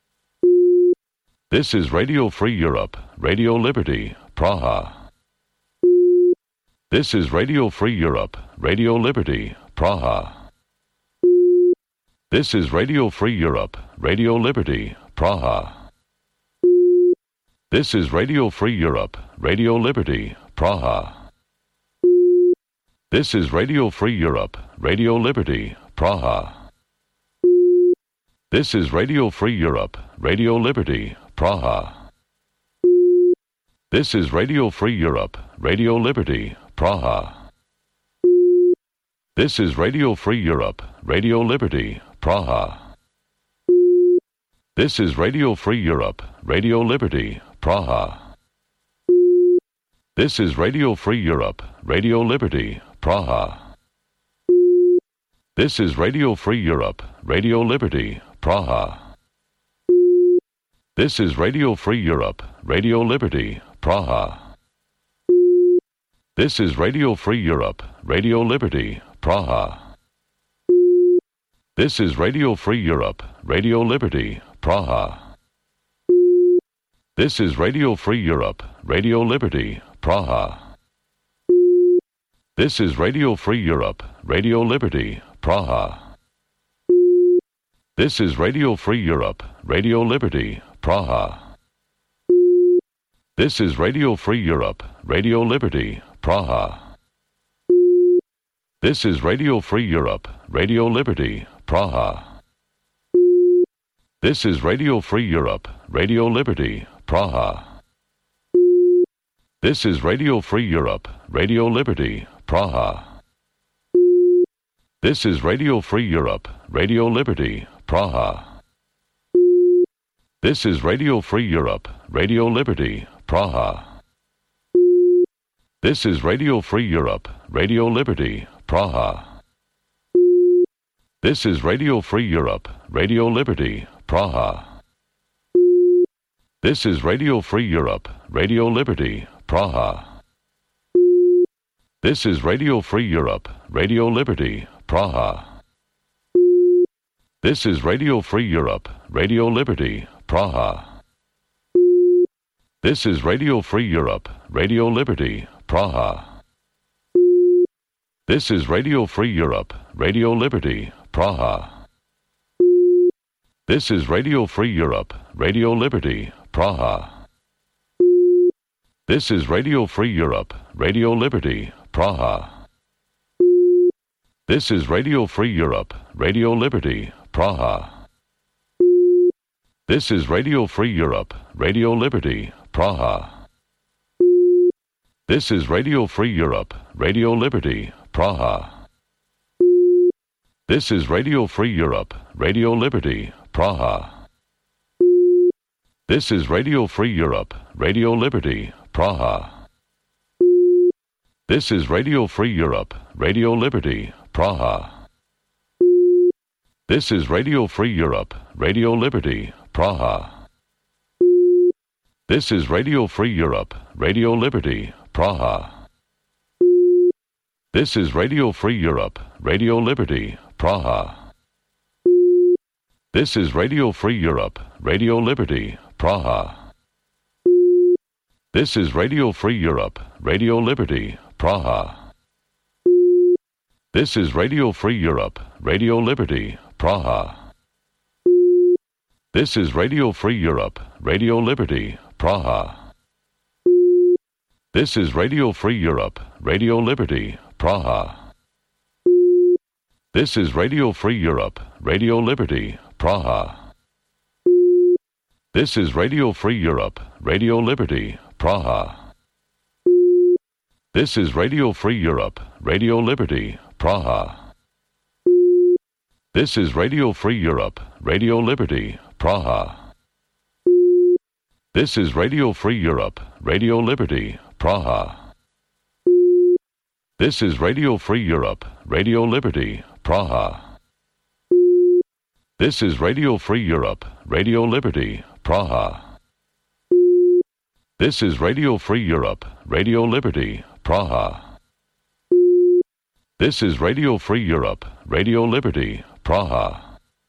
This is Radio Free Europe, Radio Liberty, Praha. This is Radio Free Europe, Radio Liberty, Praha. This is Radio Free Europe, Radio Liberty, Praha. This is Radio Free Europe, Radio Liberty, Praha. This is Radio Free Europe, Radio Liberty, Praha. This is Radio Free Europe, Radio Liberty, Praha. This is Radio Free Europe, Radio Liberty, Praha. This is Radio Free Europe, Radio Liberty, Praha. This is Radio Free Europe, Radio Liberty, Praha. This is Radio Free Europe, Radio Liberty, Praha. This is Radio Free Europe, Radio Liberty, Praha. This is Radio Free Europe, Radio Liberty, Praha. This is Radio Free Europe, Radio Liberty, Praha. This is Radio Free Europe, Radio Liberty, Praha. This is Radio Free Europe, Radio Liberty, Praha. This is Radio Free Europe, Radio Liberty, Praha. This is Radio Free Europe, Radio Liberty, Praha. This is Radio Free Europe, Radio Liberty, Praha. This is Radio Free Europe, Radio Liberty, Praha. This is Radio Free Europe, Radio Liberty, Praha. This is Radio Free Europe, Radio Liberty, Praha. This is Radio Free Europe, Radio Liberty, Praha. This is Radio Free Europe, Radio Liberty, Praha. This is Radio Free Europe, Radio Liberty, Praha. This is Radio Free Europe, Radio Liberty, Praha. This is Radio Free Europe, Radio Liberty, Praha. This is Radio Free Europe, Radio Liberty, Praha. This is Radio Free Europe, Radio Liberty, Praha. This is Radio Free Europe, Radio Liberty, Praha. This is Radio Free Europe, Radio Liberty, Praha. This is Radio Free Europe, Radio Liberty, Praha. This is Radio Free Europe, Radio Liberty, Praha. This is Radio Free Europe, Radio Liberty, Praha. This is Radio Free Europe, Radio Liberty, Praha. This is Radio Free Europe, Radio Liberty, Praha. This is Radio Free Europe, Radio Liberty, Praha. This is Radio Free Europe, Radio Liberty, Praha. This is Radio Free Europe, Radio Liberty, Praha. This is Radio Free Europe, Radio Liberty, Praha. This is Radio Free Europe, Radio Liberty, Praha. This is Radio Free Europe, Radio Liberty, Praha. This is Radio Free Europe, Radio Liberty, Praha. This is Radio Free Europe, Radio Liberty, Praha. This is Radio Free Europe, Radio Liberty, Praha. This is Radio Free Europe, Radio Liberty, Praha. This is Radio Free Europe, Radio Liberty, Praha. This is Radio Free Europe, Radio Liberty, Praha. This is Radio Free Europe, Radio Liberty, Praha. This is Radio Free Europe, Radio Liberty, Praha. This is Radio Free Europe, Radio Liberty, Praha. This is Radio Free Europe, Radio Liberty, Praha. This is Radio Free Europe, Radio Liberty, Praha. This is Radio Free Europe, Radio Liberty, Praha. This is Radio Free Europe, Radio Liberty, Praha. This is Radio Free Europe, Radio Liberty, Praha.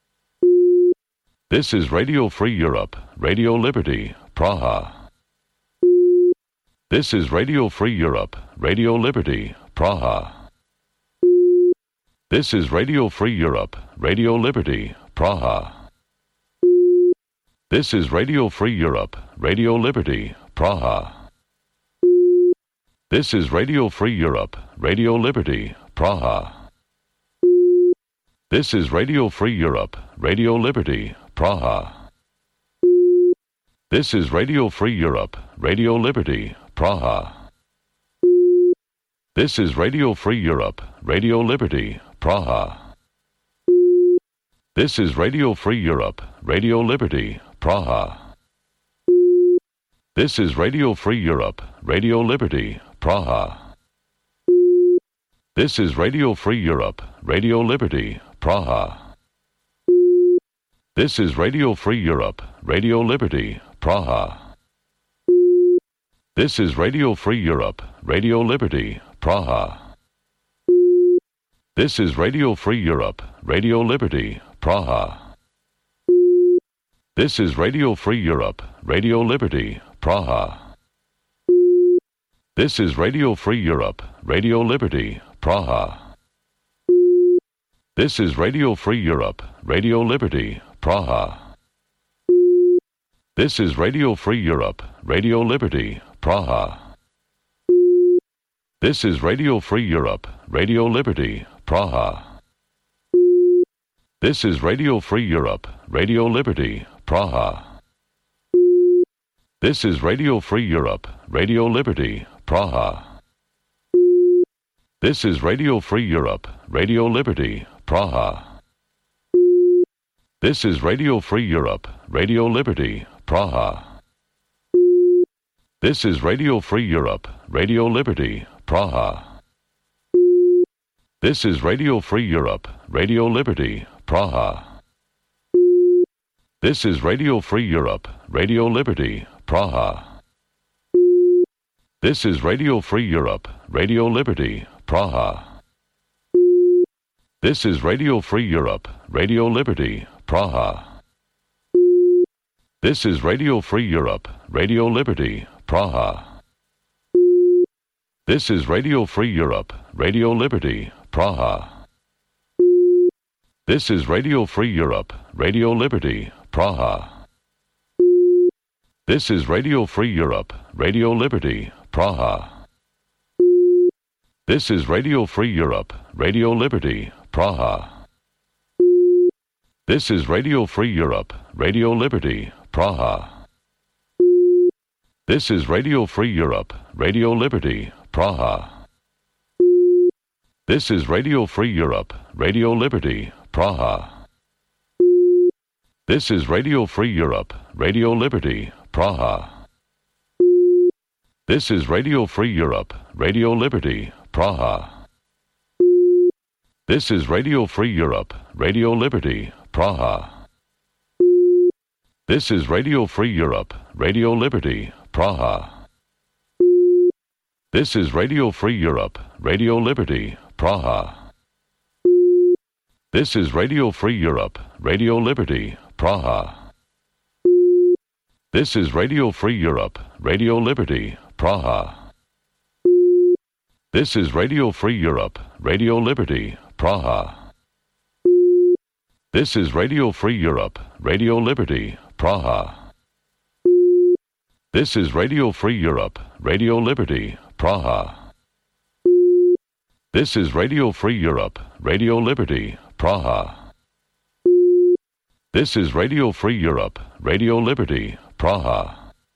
This is Radio Free Europe, Radio Liberty, Praha. This is Radio Free Europe, Radio Liberty, Praha. This is Radio Free Europe, Radio Liberty, Praha. This is Radio Free Europe, Radio Liberty, Praha. This is Radio Free Europe, Radio Liberty, Praha. This is Radio Free Europe, Radio Liberty, Praha. This is Radio Free Europe, Radio Liberty, Praha. This is Radio Free Europe, Radio Liberty, Praha. This is Radio Free Europe, Radio Liberty, Praha. This is Radio Free Europe, Radio Liberty, Praha. This is Radio Free Europe, Radio Liberty, Praha. This is Radio Free Europe, Radio Liberty, Praha. This is Radio Free Europe, Radio Liberty, Praha. This is Radio Free Europe, Radio Liberty, Praha. This is Radio Free Europe, Radio Liberty, Praha. This is Radio Free Europe, Radio Liberty, Praha. This is Radio Free Europe, Radio Liberty, Praha. This is Radio Free Europe, Radio Liberty, Praha. This is Radio Free Europe, Radio Liberty, Praha. This is Radio Free Europe, Radio Liberty, Praha. This is Radio Free Europe, Radio Liberty, Praha. This is Radio Free Europe, Radio Liberty, Praha. This is Radio Free Europe, Radio Liberty, Praha. This is Radio Free Europe, Radio Liberty, Praha. This is Radio Free Europe, Radio Liberty, Praha. This is Radio Free Europe, Radio Liberty, Praha. This is Radio Free Europe, Radio Liberty, Praha. This is Radio Free Europe, Radio Liberty, Praha. This is Radio Free Europe, Radio Liberty, Praha. This is Radio Free Europe, Radio Liberty, Praha. This is Radio Free Europe, Radio Liberty, Praha. This is Radio Free Europe, Radio Liberty, Praha. This is Radio Free Europe, Radio Liberty, Praha. This is Radio Free Europe, Radio Liberty, Praha. This is Radio Free Europe, Radio Liberty, Praha. This is Radio Free Europe, Radio Liberty, Praha. This is Radio Free Europe, Radio Liberty, Praha. This is Radio Free Europe, Radio Liberty, Praha. This is Radio Free Europe, Radio Liberty, Praha. This is Radio Free Europe, Radio Liberty, Praha. This is Radio Free Europe, Radio Liberty, Praha. This is Radio Free Europe, Radio Liberty, Praha. This is Radio Free Europe, Radio Liberty, Praha. This is Radio Free Europe, Radio Liberty, Praha. This is Radio Free Europe, Radio Liberty, Praha. This is Radio Free Europe, Radio Liberty, Praha. This is Radio Free Europe, Radio Liberty, Praha. This is Radio Free Europe, Radio Liberty, Praha.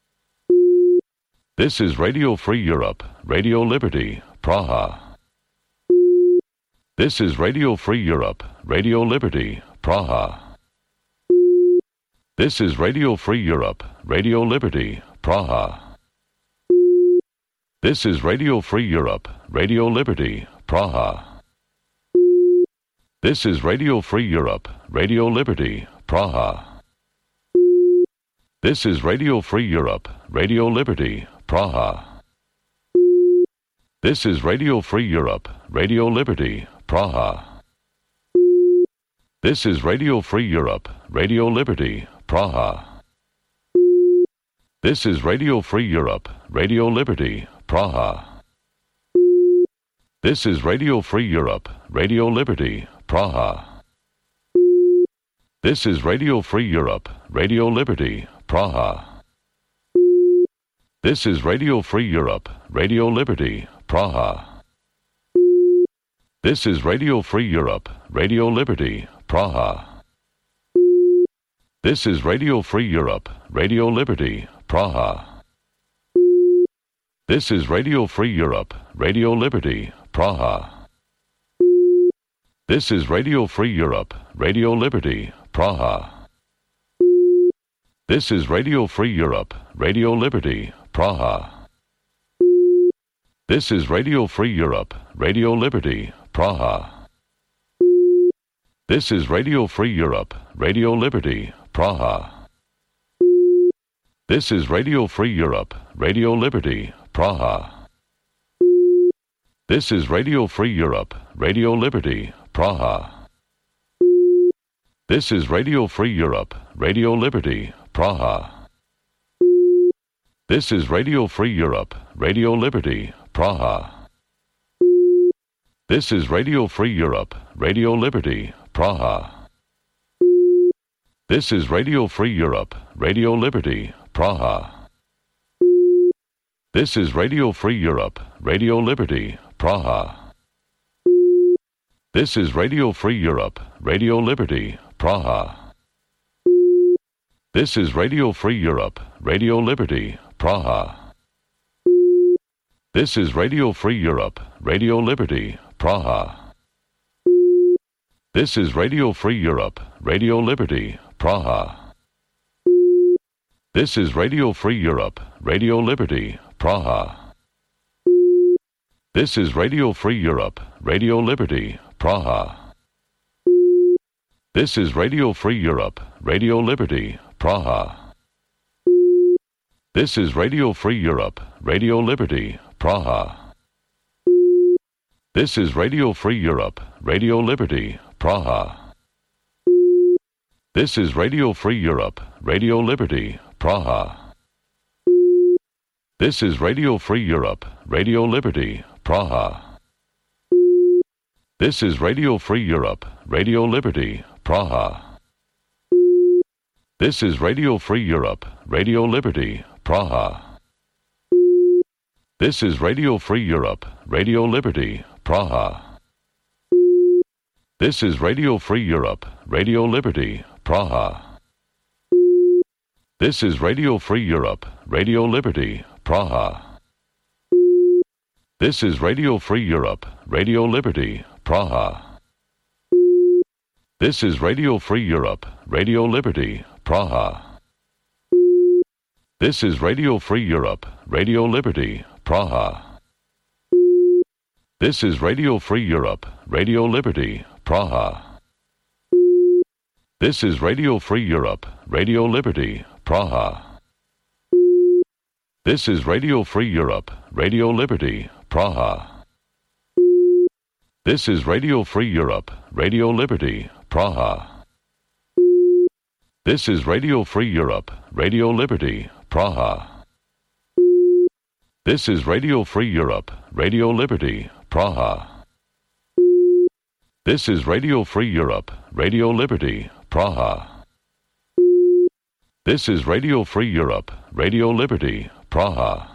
This is Radio Free Europe, Radio Liberty, Praha. This is Radio Free Europe, Radio Liberty, Praha. This is Radio Free Europe, Radio Liberty, Praha. This is Radio Free Europe, Radio Liberty, Praha. This is Radio Free Europe, Radio Liberty, Praha. This is Radio Free Europe, Radio Liberty, Praha. This is Radio Free Europe, Radio Liberty, Praha. This is Radio Free Europe, Radio Liberty, Praha. This is Radio Free Europe, Radio Liberty, Praha. This is Radio Free Europe, Radio Liberty, Praha. This is Radio Free Europe, Radio Liberty, Praha. This is Radio Free Europe, Radio Liberty, Praha. This is Radio Free Europe, Radio Liberty, Praha. This is Radio Free Europe, Radio Liberty, Praha. This is Radio Free Europe, Radio Liberty, Praha. This is Radio Free Europe, Radio Liberty, Praha. This is Radio Free Europe, Radio Liberty, Praha. This is Radio Free Europe, Radio Liberty, Praha. This is Radio Free Europe, Radio Liberty, Praha. This is Radio Free Europe, Radio Liberty, Praha. This is Radio Free Europe, Radio Liberty, Praha. This is Radio Free Europe, Radio Liberty, Praha. This is Radio Free Europe, Radio Liberty, Praha. This is Radio Free Europe, Radio Liberty, Praha. This is Radio Free Europe, Radio Liberty, Praha. This is Radio Free Europe, Radio Liberty, Praha. This is Radio Free Europe, Radio Liberty, Praha. This is Radio Free Europe, Radio Liberty, Praha. This is Radio Free Europe, Radio Liberty, Praha. This is Radio Free Europe, Radio Liberty, Praha. This is Radio Free Europe, Radio Liberty, Praha. This is Radio Free Europe, Radio Liberty, Praha. This is Radio Free Europe, Radio Liberty, Praha. This is Radio Free Europe, Radio Liberty, Praha. This is Radio Free Europe, Radio Liberty, Praha. This is Radio Free Europe, Radio Liberty, Praha. This is Radio Free Europe, Radio Liberty, Praha. This is Radio Free Europe, Radio Liberty, Praha. This is Radio Free Europe, Radio Liberty, Praha. This is Radio Free Europe, Radio Liberty, Praha. This is Radio Free Europe, Radio Liberty, Praha. This is Radio Free Europe, Radio Liberty, Praha. This is Radio Free Europe, Radio Liberty, Praha. This is Radio Free Europe, Radio Liberty, Praha. This is Radio Free Europe, Radio Liberty, Praha. This is Radio Free Europe, Radio Liberty, Praha. This is Radio Free Europe, Radio Liberty, Praha. This is Radio Free Europe, Radio Liberty, Praha. This is Radio Free Europe, Radio Liberty, Praha. This is Radio Free Europe, Radio Liberty, Praha. This is Radio Free Europe, Radio Liberty, Praha. This is Radio Free Europe, Radio Liberty, Praha. This is Radio Free Europe, Radio Liberty, Praha.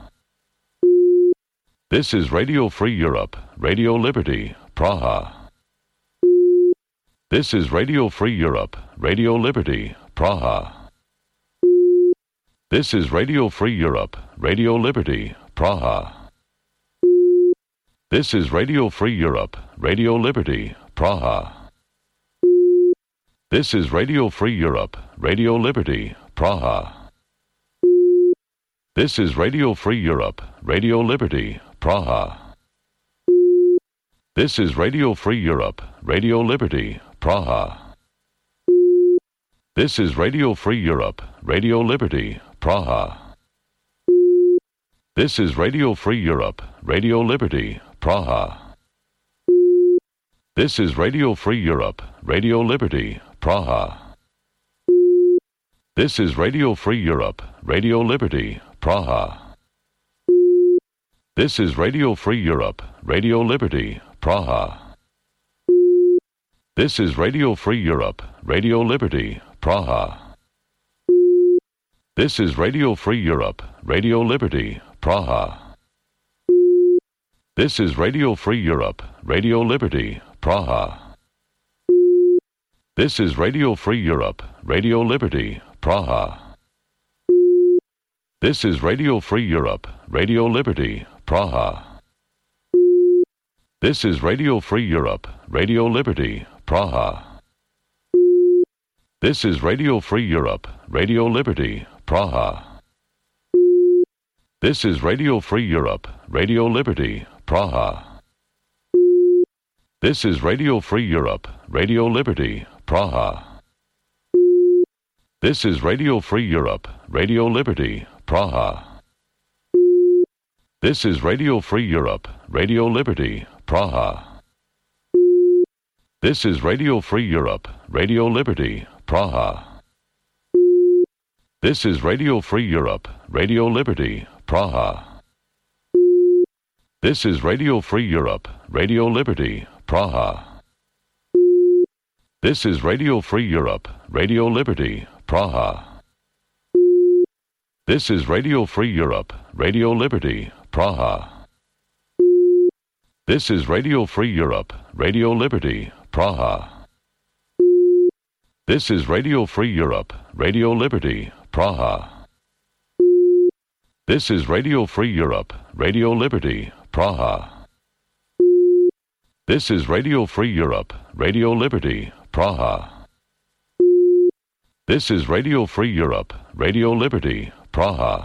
This is Radio Free Europe, Radio Liberty, Praha. This is Radio Free Europe, Radio Liberty, Praha. This is Radio Free Europe, Radio Liberty, Praha. This is Radio Free Europe, Radio Liberty, Praha. This is Radio Free Europe, Radio Liberty, Praha. This is Radio Free Europe, Radio Liberty, Praha. This is Radio Free Europe, Radio Liberty, Praha. This is Radio Free Europe, Radio Liberty, Praha. This is Radio Free Europe, Radio Liberty, Praha. This is Radio Free Europe, Radio Liberty, Praha. This is Radio Free Europe, Radio Liberty, Praha. This is Radio Free Europe, Radio Liberty, Praha. This is Radio Free Europe, Radio Liberty, Praha. This is Radio Free Europe, Radio Liberty, Praha. This is Radio Free Europe, Radio Liberty, Praha. This is Radio Free Europe, Radio Liberty, Praha. This is Radio Free Europe, Radio Liberty, Praha. This is Radio Free Europe, Radio Liberty, Praha. This is Radio Free Europe, Radio Liberty, Praha. This is Radio Free Europe, Radio Liberty, Praha. This is Radio Free Europe, Radio Liberty, Praha. This is Radio Free Europe, Radio Liberty, Praha. This is Radio Free Europe, Radio Liberty, Praha. This is Radio Free Europe, Radio Liberty, Praha. This is Radio Free Europe, Radio Liberty, Praha. This is Radio Free Europe, Radio Liberty, Praha. This is Radio Free Europe, Radio Liberty, Praha. This is Radio Free Europe, Radio Liberty, Praha. This is Radio Free Europe, Radio Liberty, Praha. This is Radio Free Europe, Radio Liberty, Praha. This is Radio Free Europe, Radio Liberty, Praha. This is Radio Free Europe, Radio Liberty, Praha. This is Radio Free Europe, Radio Liberty, Praha.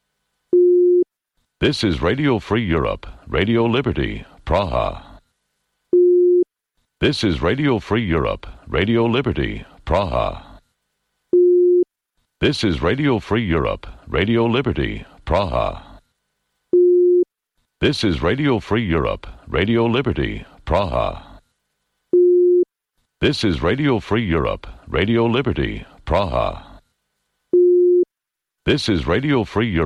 This is Radio Free Europe, Radio Liberty, Praha. This is Radio Free Europe, Radio Liberty, Praha. This is Radio Free Europe, Radio Liberty, Praha. This is Radio Free Europe, Radio Liberty, Praha. This is Radio Free Europe, Radio Liberty, Praha. This is Radio Free Europe.